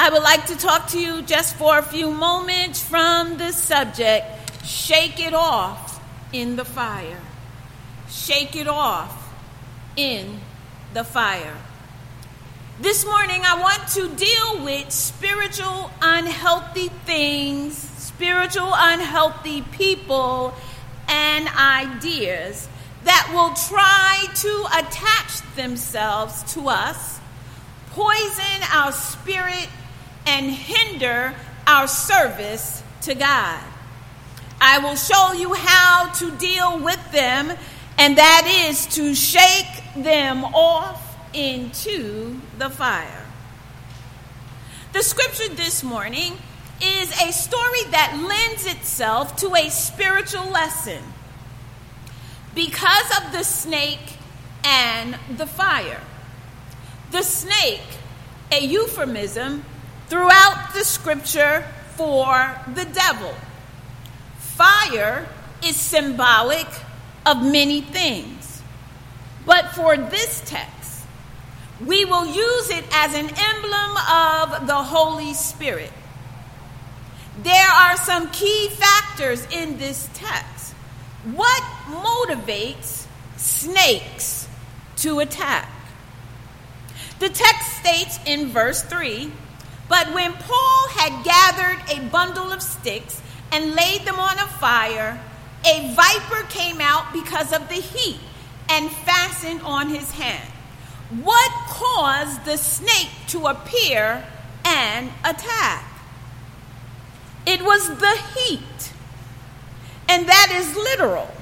I would like to talk to you just for a few moments from the subject, shake it off in the fire. Shake it off in the fire. This morning I want to deal with spiritual unhealthy things, spiritual unhealthy people and ideas that will try to attach themselves to us, poison our spirit, and hinder our service to God. I will show you how to deal with them, and that is to shake them off into the fire. The scripture this morning is a story that lends itself to a spiritual lesson because of the snake and the fire. The snake, a euphemism throughout the scripture for the devil. Fire is symbolic of many things, but for this text, we will use it as an emblem of the Holy Spirit. There are some key factors in this text. What motivates snakes to attack? The text states in verse 3, "But when Paul had gathered a bundle of sticks and laid them on a fire, a viper came out because of the heat and fastened on his hand." What caused the snake to appear and attack? It was the heat, and that is literal.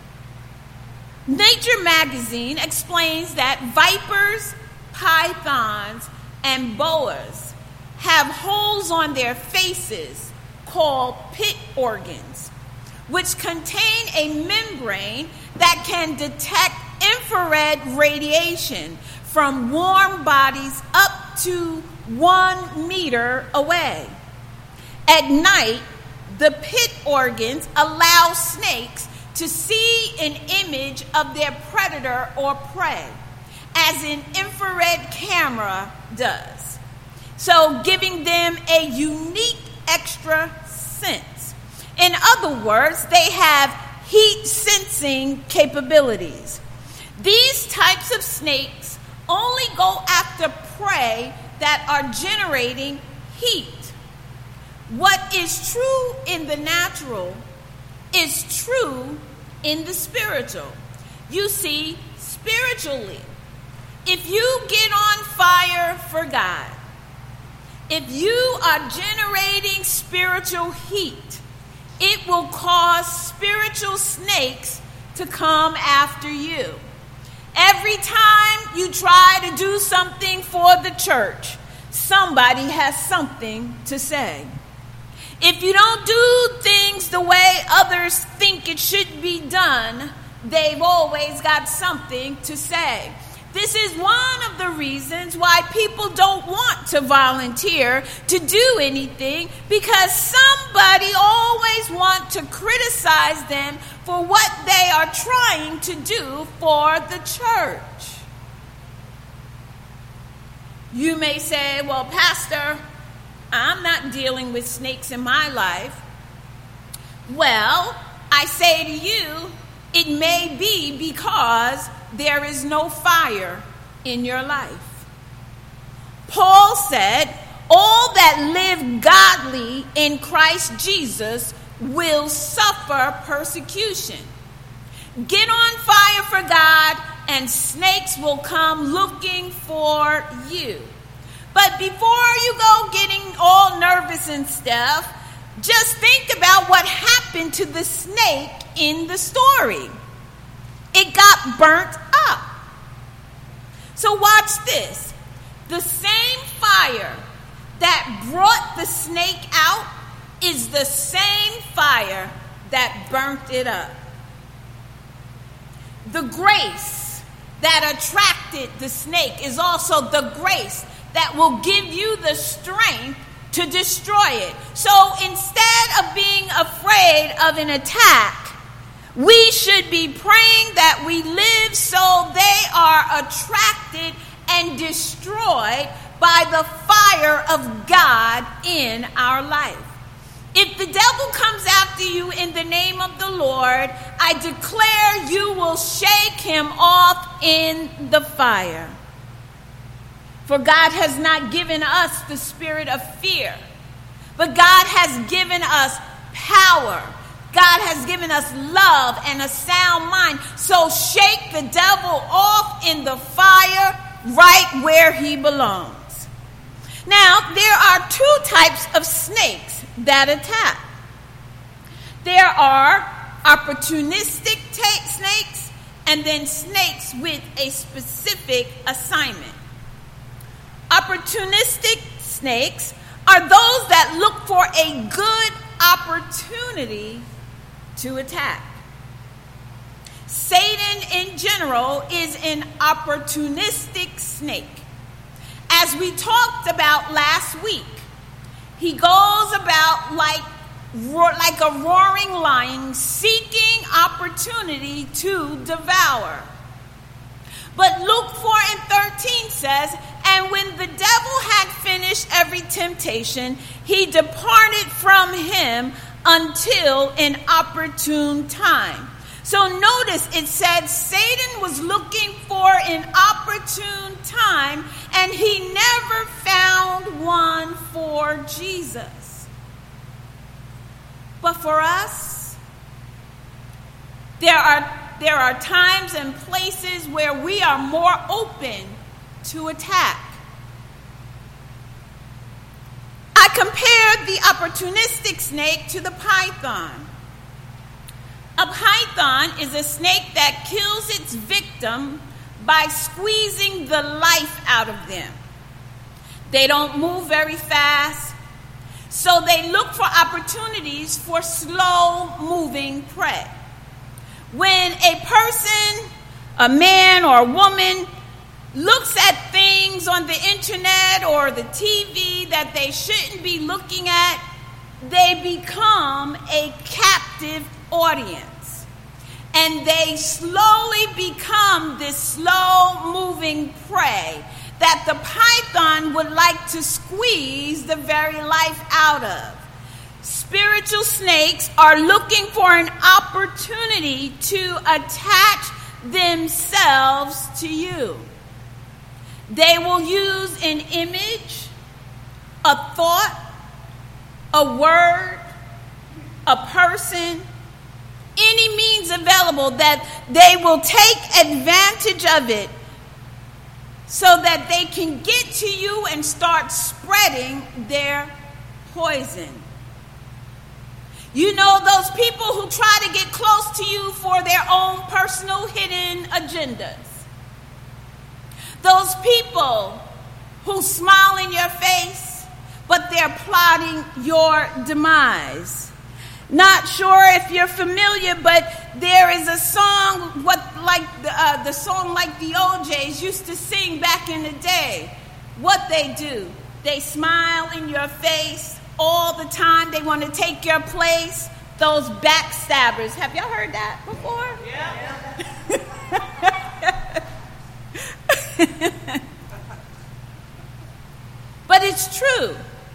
Nature magazine explains that vipers, pythons, and boas have holes on their faces called pit organs, which contain a membrane that can detect infrared radiation from warm bodies up to 1 meter away. At night, the pit organs allow snakes to see an image of their predator or prey, as an infrared camera does, so giving them a unique extra sense. In other words, they have heat sensing capabilities. These types of snakes only go after prey that are generating heat. What is true in the natural is true in the spiritual. You see, spiritually, if you get on fire for God, if you are generating spiritual heat, it will cause spiritual snakes to come after you. Every time you try to do something for the church, somebody has something to say. If you don't do things the way others think it should be done, they've always got something to say. This is one of the reasons why people don't want to volunteer to do anything, because somebody always wants to criticize them for what they are trying to do for the church. You may say, "Well, Pastor, I'm not dealing with snakes in my life." Well, I say to you, it may be because there is no fire in your life. Paul said, "All that live godly in Christ Jesus will suffer persecution." Get on fire for God, and snakes will come looking for you. But before you go getting all nervous and stuff, just think about what happened to the snake in the story. It got burnt up. So watch this. The same fire that brought the snake out is the same fire that burnt it up. The grace that attracted the snake is also the grace that will give you the strength to destroy it. So instead of being afraid of an attack, we should be praying that we live so they are attracted and destroyed by the fire of God in our life. If the devil comes after you in the name of the Lord, I declare you will shake him off in the fire. For God has not given us the spirit of fear, but God has given us power. God has given us love and a sound mind. So shake the devil off in the fire right where he belongs. Now, there are two types of snakes that attack. There are opportunistic snakes and then snakes with a specific assignment. Opportunistic snakes are those that look for a good opportunity to attack. Satan in general is an opportunistic snake. As we talked about last week, he goes about like a roaring lion, seeking opportunity to devour. But Luke 4:13 says, "And when the devil had finished every temptation, he departed from him until an opportune time." So notice it said Satan was looking for an opportune time, and he never found one for Jesus. But for us, there are times and places where we are more open to attack. I compared the opportunistic snake to the python. A python is a snake that kills its victim by squeezing the life out of them. They don't move very fast, so they look for opportunities for slow-moving prey. When a person, a man or a woman, looks at things on the internet or the TV that they shouldn't be looking at, they become a captive audience. And they slowly become this slow-moving prey that the python would like to squeeze the very life out of. Spiritual snakes are looking for an opportunity to attach themselves to you. They will use an image, a thought, a word, a person, any means available that they will take advantage of it so that they can get to you and start spreading their poison. You know those people who try to get close to you for their own personal hidden agendas. Those people who smile in your face, but they're plotting your demise. Not sure if you're familiar, but there is a song, the song like the OJs used to sing back in the day. What they do, they smile in your face all the time. They want to take your place. Those backstabbers. Have y'all heard that before? Yeah. But it's true.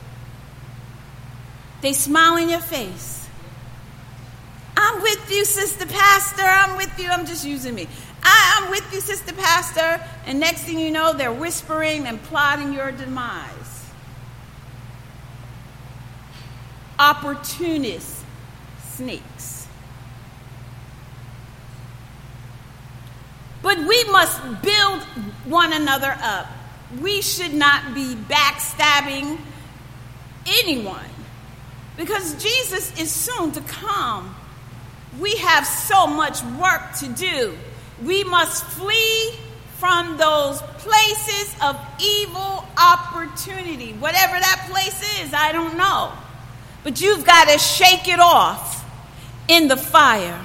They smile in your face. I'm with you, Sister Pastor. I'm with you. I'm just using me. I'm with you, Sister Pastor. And next thing you know, they're whispering and plotting your demise. Opportunist snakes. But we must build one another up. We should not be backstabbing anyone, because Jesus is soon to come. We have so much work to do. We must flee from those places of evil opportunity. Whatever that place is, I don't know. But you've got to shake it off in the fire.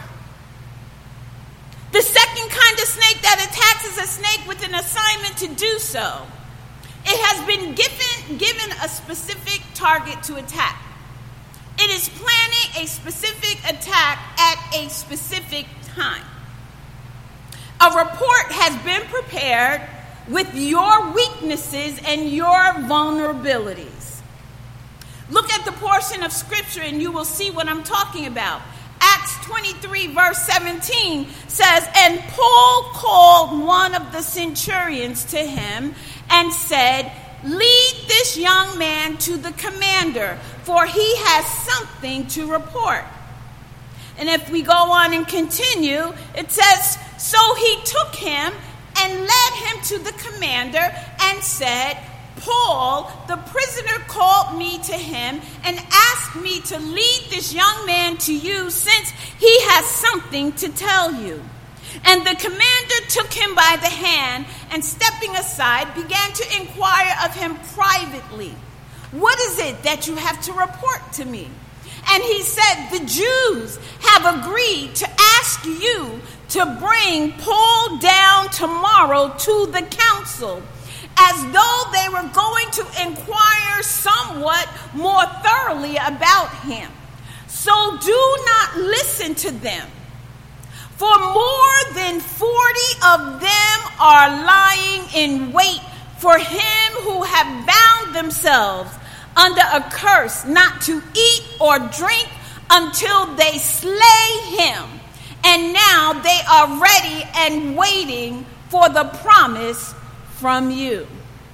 The second kind of snake that attacks is a snake with an assignment to do so. It has been given a specific target to attack. It is planning a specific attack at a specific time. A report has been prepared with your weaknesses and your vulnerabilities. Look at the portion of scripture and you will see what I'm talking about. Acts 23 verse 17 says, "And Paul called one of the centurions to him and said, 'Lead this young man to the commander, for he has something to report.'" And if we go on and continue, it says, "So he took him and led him to the commander and said, 'Paul, the prisoner, called me to him and asked me to lead this young man to you since he has something to tell you.' And the commander took him by the hand and, stepping aside, began to inquire of him privately, 'What is it that you have to report to me?' And he said, 'The Jews have agreed to ask you to bring Paul down tomorrow to the council, as though they were going to inquire somewhat more thoroughly about him. So do not listen to them. For more than 40 of them are lying in wait for him who have bound themselves under a curse not to eat or drink until they slay him. And now they are ready and waiting for the promise from you.'"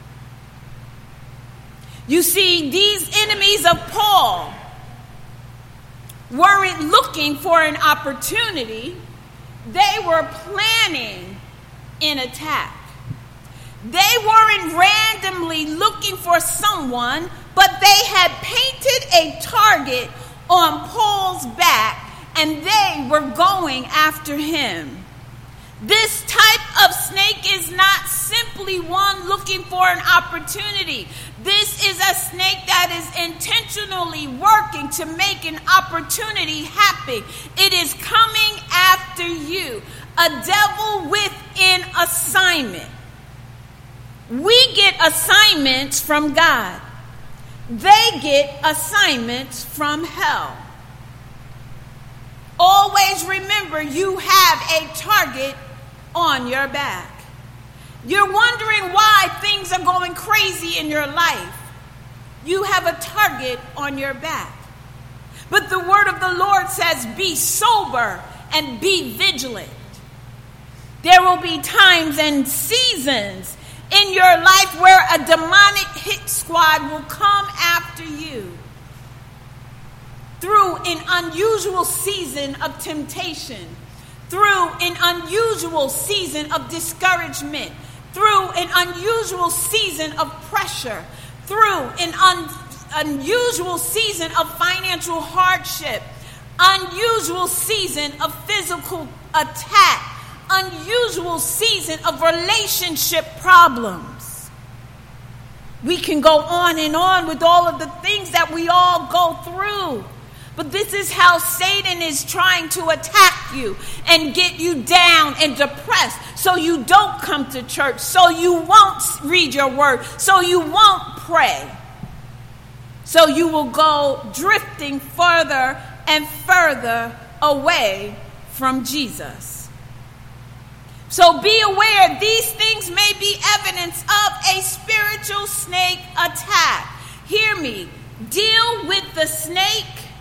You see, these enemies of Paul weren't looking for an opportunity. They were planning an attack. They weren't randomly looking for someone, but they had painted a target on Paul's back, and they were going after him. This type of snake is not simply one looking for an opportunity. This is a snake that is intentionally working to make an opportunity happen. It is coming after you. A devil with an assignment. We get assignments from God. They get assignments from hell. Always remember, you have a target on your back. You're wondering why things are going crazy in your life. You have a target on your back. But the word of the Lord says, be sober and be vigilant. There will be times and seasons in your life where a demonic hit squad will come after you through an unusual season of temptation, through an unusual season of discouragement, through an unusual season of pressure, through an unusual season of financial hardship, unusual season of physical attack, unusual season of relationship problems. We can go on and on with all of the things that we all go through. But this is how Satan is trying to attack you and get you down and depressed, so you don't come to church, so you won't read your word, so you won't pray. So you will go drifting further and further away from Jesus. So be aware, these things may be evidence of a spiritual snake attack. Hear me. Deal with the snake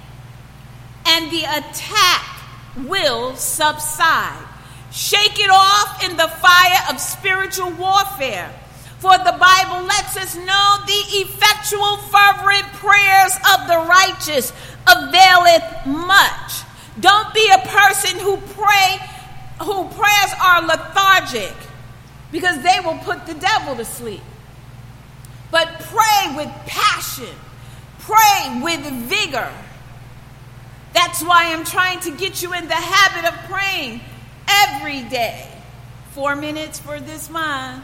and the attack will subside. Shake it off in the fire of spiritual warfare. For the Bible lets us know the effectual fervent prayers of the righteous availeth much. Don't be a person whose prayers are lethargic, because they will put the devil to sleep. But pray with passion. Pray with vigor. That's why I'm trying to get you in the habit of praying every day. 4 minutes for this month.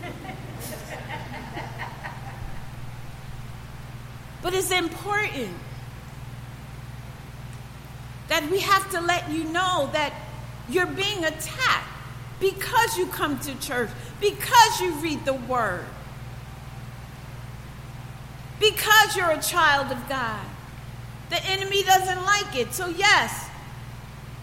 But it's important that we have to let you know that you're being attacked because you come to church, because you read the word, because you're a child of God. The enemy doesn't like it. So yes,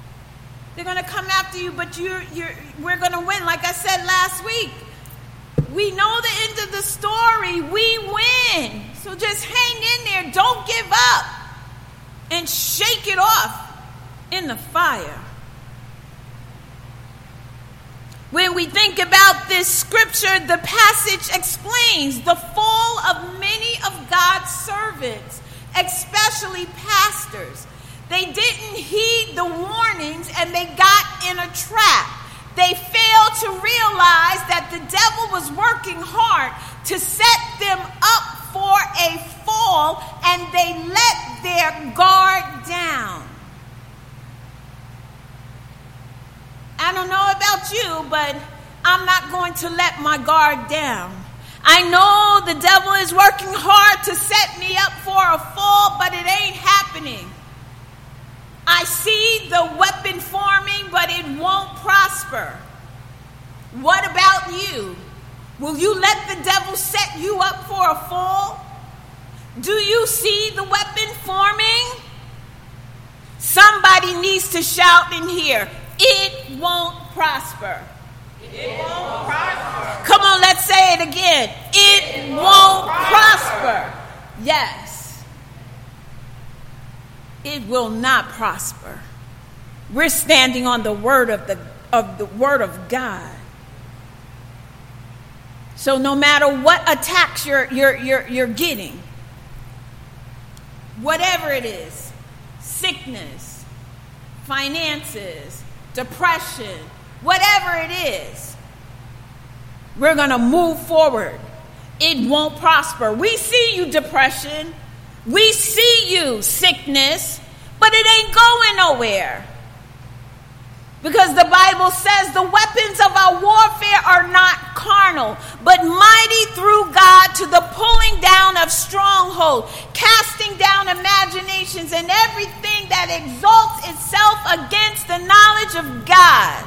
they're going to come after you, but we're going to win. Like I said last week, we know the end of the story. We win. So just hang in there. Don't give up. And shake it off in the fire. When we think about this scripture, the passage explains the fall of many of God's servants, especially pastors. They didn't heed the warnings and they got in a trap. They failed to realize that the devil was working hard to set them up for a fall, and they let their guard down. I don't know about you, but I'm not going to let my guard down. I know the devil is working hard to set me up for a fall, but it ain't happening. I see the weapon forming, but it won't prosper. What about you? Will you let the devil set you up for a fall? Do you see the weapon forming? Somebody needs to shout in here, it won't prosper. It won't prosper. Come on, let's say it again. It won't prosper. Yes. It will not prosper. We're standing on the word of the word of God. So no matter what attacks you're getting, whatever it is, sickness, finances, depression, whatever it is, we're going to move forward. It won't prosper. We see you, depression. We see you, sickness, but it ain't going nowhere. Because the Bible says the weapons of our warfare are not carnal, but mighty through God to the pulling down of strongholds, casting down imaginations and everything that exalts itself against the knowledge of God.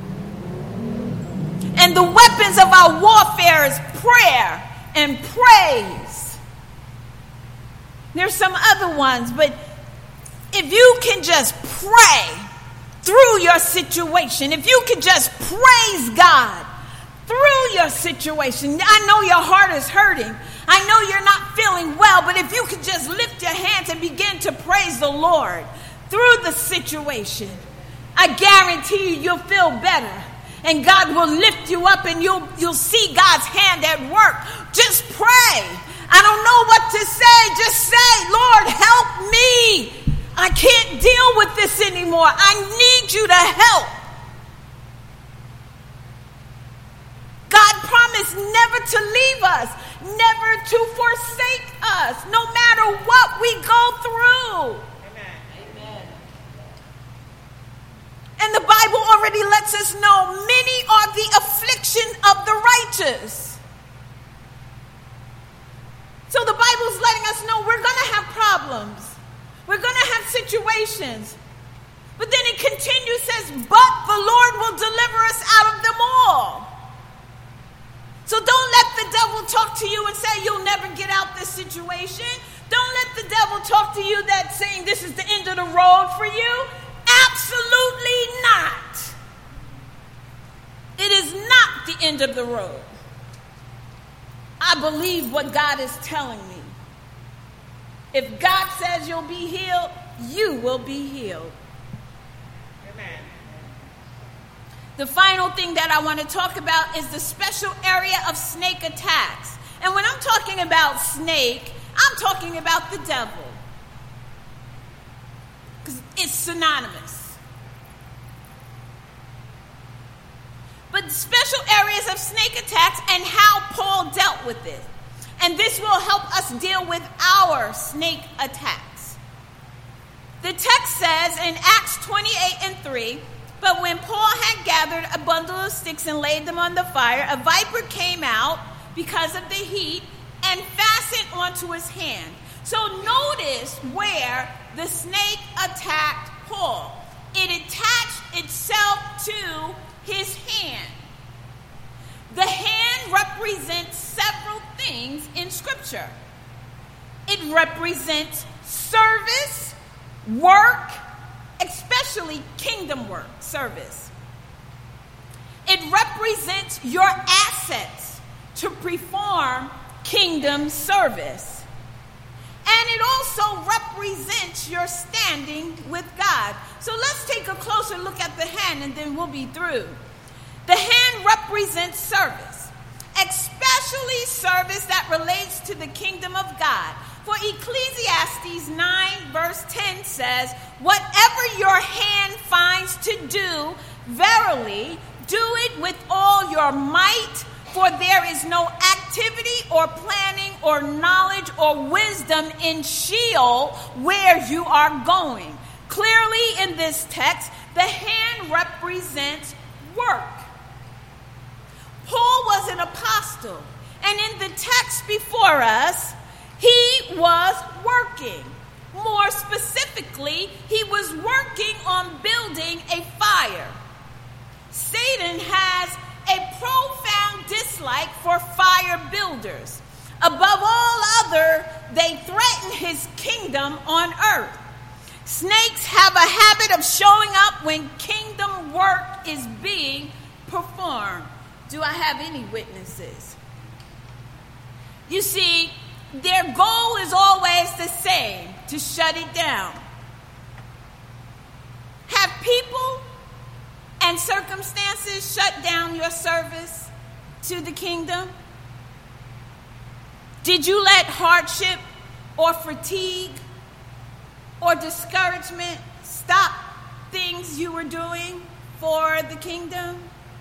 And the weapons of our warfare is prayer and praise. There's some other ones, but if you can just pray through your situation, if you can just praise God through your situation. I know your heart is hurting. I know you're not feeling well, but if you could just lift your hands and begin to praise the Lord through the situation, I guarantee you'll feel better. And God will lift you up and you'll see God's hand at work. Just pray. I don't know what to say. Just say, Lord, help me. I can't deal with this anymore. I need you to help. God promised never to leave us, never to forsake us, no matter what we go through. Amen. And the Bible already lets us know many are the affliction of the righteous. So the Bible's letting us know we're going to have problems. We're going to have situations. But then it continues, says, but the Lord will deliver us out of them all. So don't let the devil talk to you and say you'll never get out this situation. Don't let the devil talk to you that saying this is the end of the road for you. Absolutely not. It is not the end of the road. I believe what God is telling me. If God says you'll be healed, you will be healed. Amen. The final thing that I want to talk about is the special area of snake attacks. And when I'm talking about snake, I'm talking about the devil. Because it's synonymous. But special areas of snake attacks and how Paul dealt with it. And this will help us deal with our snake attacks. The text says in Acts 28:3, but when Paul had gathered a bundle of sticks and laid them on the fire, a viper came out because of the heat and fastened onto his hand. So notice where the snake attacked Paul. It attached itself to his hand. The hand represents several things in Scripture. It represents service, work, especially kingdom work, service. It represents your assets to perform kingdom service. And it also represents your standing with God. So let's take a closer look at the hand and then we'll be through. The hand represents service, especially service that relates to the kingdom of God. For Ecclesiastes 9 verse 10 says, "Whatever your hand finds to do, verily, do it with all your might, for there is no activity or planning or knowledge or wisdom in Sheol where you are going." Clearly in this text, the hand represents work. Paul was an apostle, and in the text before us, he was working. More specifically, he was working on building a fire. Satan has a profound dislike for fire builders. Above all other, they threaten his kingdom on earth. Snakes have a habit of showing up when kingdom work is being performed. Do I have any witnesses? You see, their goal is always the same, to shut it down. Have people and circumstances shut down your service to the kingdom? Did you let hardship or fatigue or discouragement stop things you were doing for the kingdom?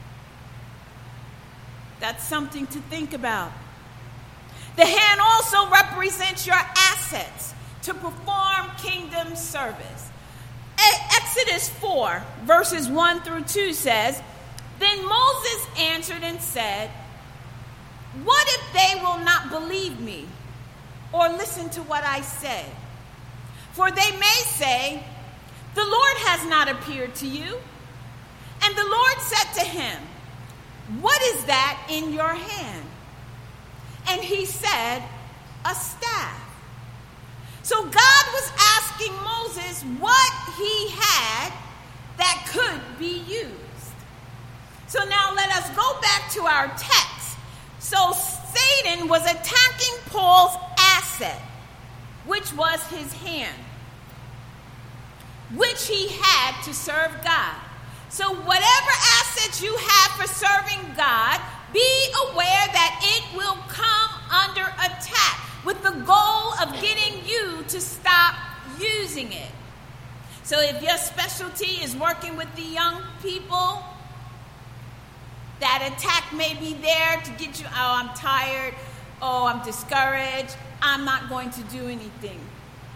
That's something to think about. The hand also represents your assets to perform kingdom service. Exodus 4, verses 1 through 2 says, "Then Moses answered and said, 'What if they will not believe me or listen to what I say? For they may say, the Lord has not appeared to you.' And the Lord said to him, 'What is that in your hand?' And he said, 'A staff.'" So God was asking Moses what he had that could be used. So now let us go back to our text. So Satan was attacking Paul's asset, which was his hand, which he had to serve God. So whatever assets you have for serving God, be aware that it will come under attack with the goal of getting you to stop using it. So if your specialty is working with the young people, that attack may be there to get you, "Oh, I'm tired. Oh, I'm discouraged. I'm not going to do anything."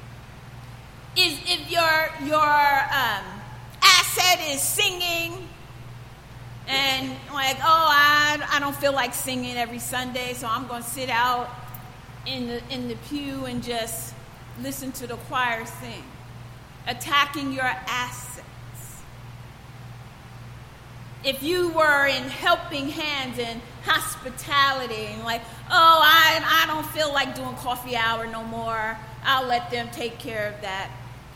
If your asset is singing, and like, "Oh, I don't feel like singing every Sunday, so I'm going to sit out in the pew and just listen to the choir sing." Attacking your assets. If you were in helping hands and hospitality and like, "Oh, I don't feel like doing coffee hour no more. I'll let them take care of that."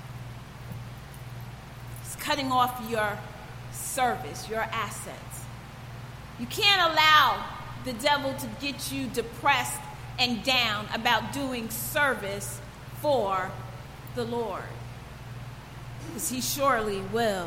It's cutting off your service, your assets. You can't allow the devil to get you depressed and down about doing service for the Lord, because he surely will.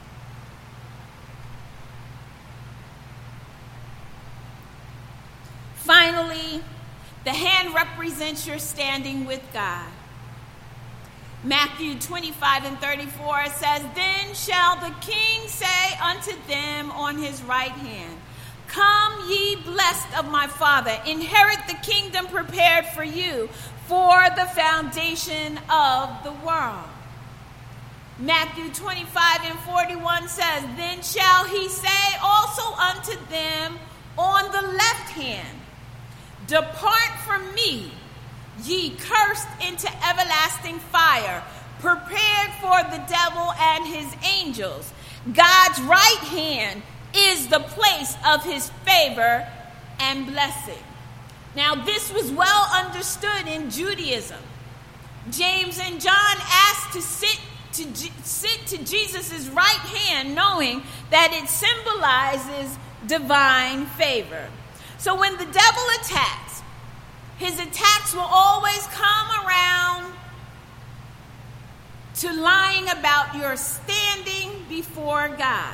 Finally, the hand represents your standing with God. Matthew 25 and 34 says, "Then shall the king say unto them on his right hand, Come ye blessed of my Father, inherit the kingdom prepared for you for the foundation of the world." Matthew 25 and 41 says, "Then shall he say also unto them on the left hand, Depart from me, ye cursed, into everlasting fire, prepared for the devil and his angels." God's right hand is the place of his favor and blessing. Now, this was well understood in Judaism. James and John asked to sit to Jesus' right hand, knowing that it symbolizes divine favor. So when the devil attacks, his attacks will always come around to lying about your standing before God.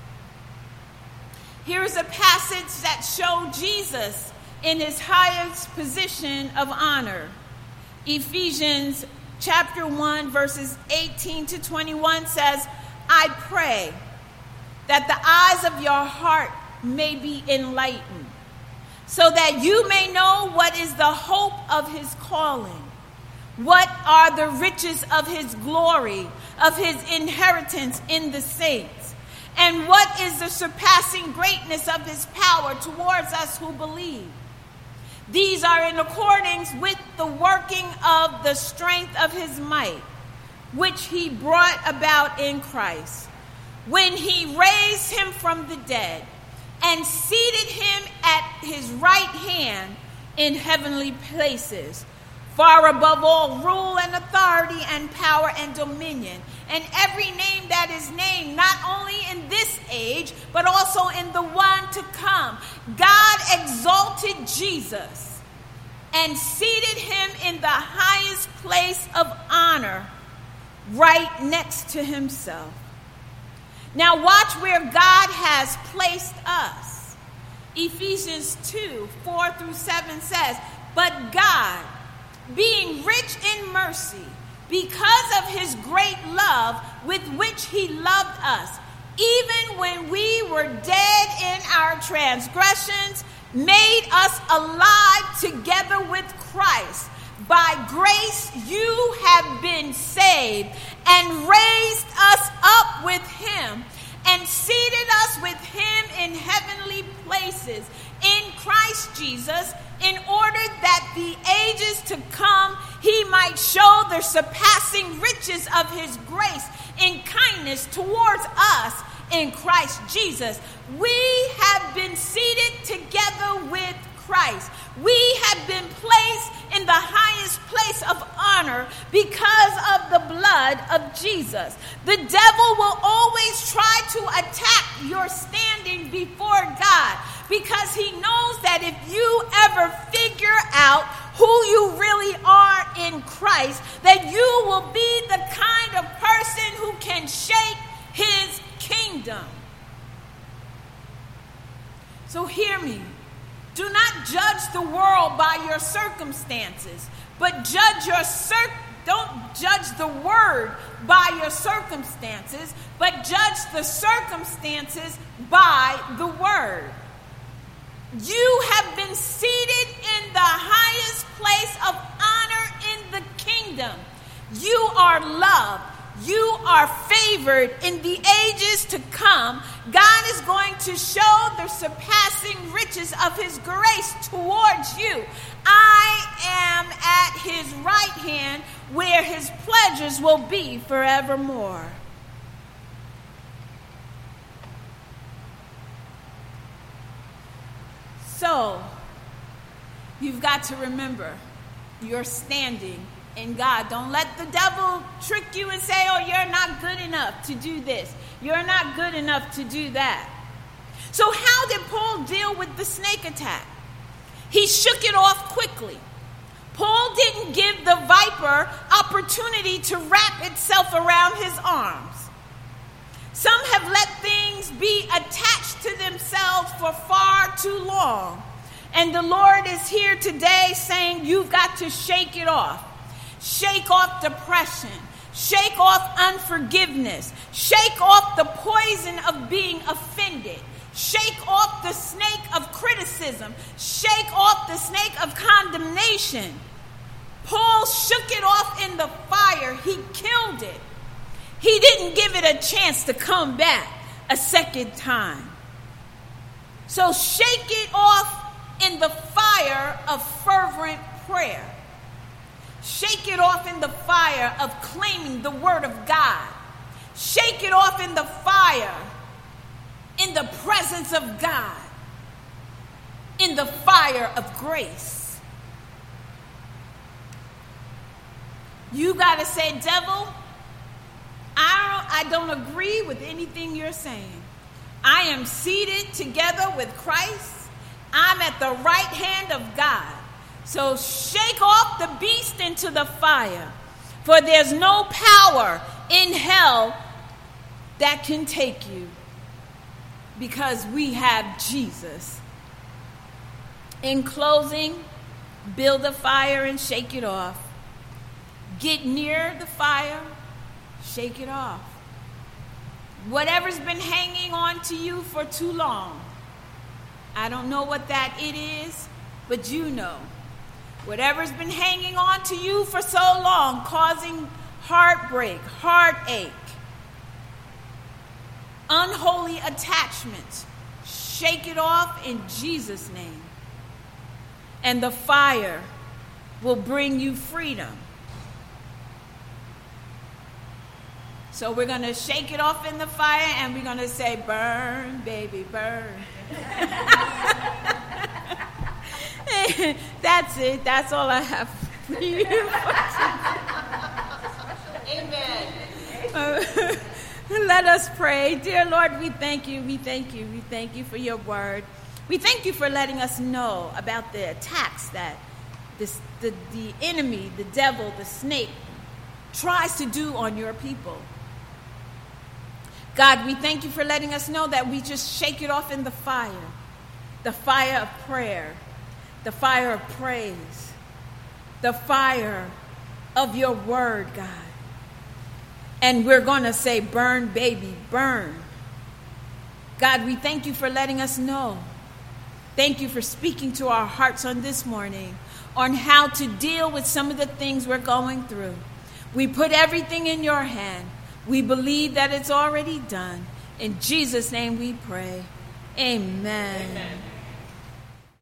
Here's a passage that showed Jesus in his highest position of honor. Ephesians chapter 1, verses 18 to 21 says, I pray that the eyes of your heart may be enlightened, so that you may know what is the hope of his calling, what are the riches of his glory, of his inheritance in the saints, and what is the surpassing greatness of his power towards us who believe. These are in accordance with the working of the strength of his might, which he brought about in Christ, when he raised him from the dead and seated him at his right hand in heavenly places, far above all rule and authority and power and dominion, and every name that is named, not only in this age, but also in the one to come. God exalted Jesus and seated him in the highest place of honor, right next to himself. Now watch where God has placed us. Ephesians 2, 4 through 7 says, but God, being rich in mercy, because of his great love with which he loved us, even when we were dead in our transgressions, made us alive together with Christ. By grace you have been saved, and raised us up with him, and seated us with him in heavenly places in Christ Jesus, in order that the ages to come he might show the surpassing riches of his grace in kindness towards us in Christ Jesus. We have been seated together with Christ. We have been placed in the highest place of honor because of the blood of Jesus. The devil will always try to attack your standing before God, because he knows that if you ever figure out who you really are in Christ, that you will be the kind of person who can shake his kingdom. So hear me. Do not judge the world by your circumstances, but don't judge the word by your circumstances, but judge the circumstances by the word. You have been seated in the highest place of honor in the kingdom. You are loved. You are favored in the ages to come. God is going to show the surpassing riches of his grace towards you. I am at his right hand, where his pleasures will be forevermore. So, you've got to remember your standing in God. Don't let the devil trick you and say, oh, you're not good enough to do this. You're not good enough to do that. So how did Paul deal with the snake attack? He shook it off quickly. Paul didn't give the viper opportunity to wrap itself around his arms. Some have let things be attached to themselves for far too long. And the Lord is here today saying you've got to shake it off. Shake off depression. Shake off unforgiveness. Shake off the poison of being offended. Shake off the snake of criticism. Shake off the snake of condemnation. Paul shook it off in the fire. He killed it. He didn't give it a chance to come back a second time. So shake it off in the fire of fervent prayer. Shake it off in the fire of claiming the word of God. Shake it off in the fire, in the presence of God, in the fire of grace. You got to say, devil, I don't agree with anything you're saying. I am seated together with Christ. I'm at the right hand of God. So shake off the beast into the fire, for there's no power in hell that can take you, because we have Jesus. In closing, build a fire and shake it off. Get near the fire, shake it off. Whatever's been hanging on to you for too long, I don't know what that it is, but you know. Whatever's been hanging on to you for so long, causing heartbreak, heartache, unholy attachments, shake it off in Jesus' name. And the fire will bring you freedom. So we're going to shake it off in the fire, and we're going to say, burn, baby, burn. That's it. That's all I have for you. Amen. Let us pray. Dear Lord, we thank you. We thank you. We thank you for your word. We thank you for letting us know about the attacks that the enemy, the devil, the snake, tries to do on your people. God, we thank you for letting us know that we just shake it off in the fire of prayer, the fire of praise, the fire of your word, God. And we're going to say, burn, baby, burn. God, we thank you for letting us know. Thank you for speaking to our hearts on this morning on how to deal with some of the things we're going through. We put everything in your hand. We believe that it's already done. In Jesus' name we pray. Amen. Amen.